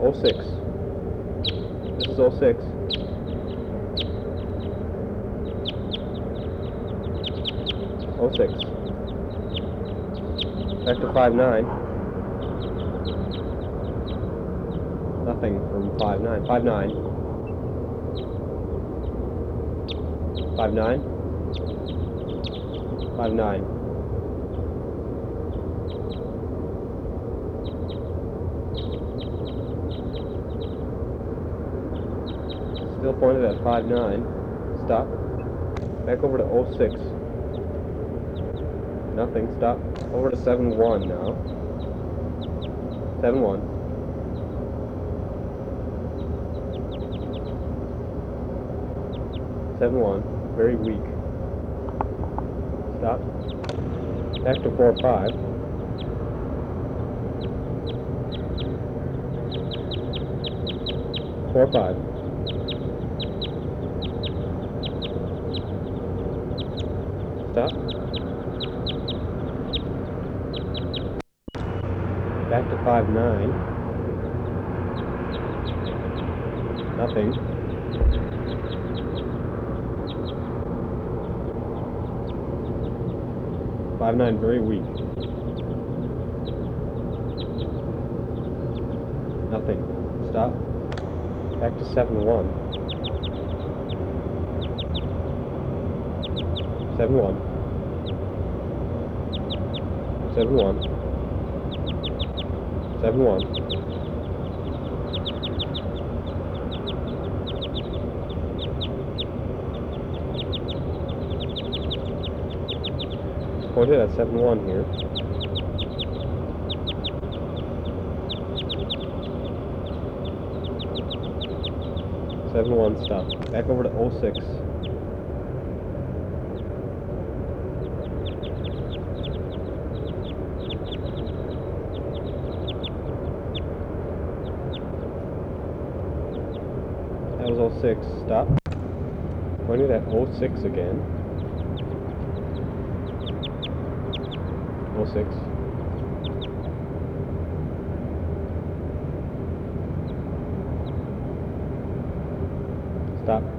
06. This is 06. Oh 06. Back to 59. Nothing from 59. 59. 59. 59. Still pointed at 59. Stop. Back over to 06. Nothing. Stop. Over to 71 now. 71. 71. Very weak. Stop. Back to 4-5. 4-5. Stop. Back to 5-9. Nothing. 5-9, very weak. Nothing. Stop. Back to 7-1. 7-1. 7-1. 7-1. Pointed at 7-1 here. 7-1, stop. Back over to 06. That was 06, stop. Pointed at 06 again. 06. Stop.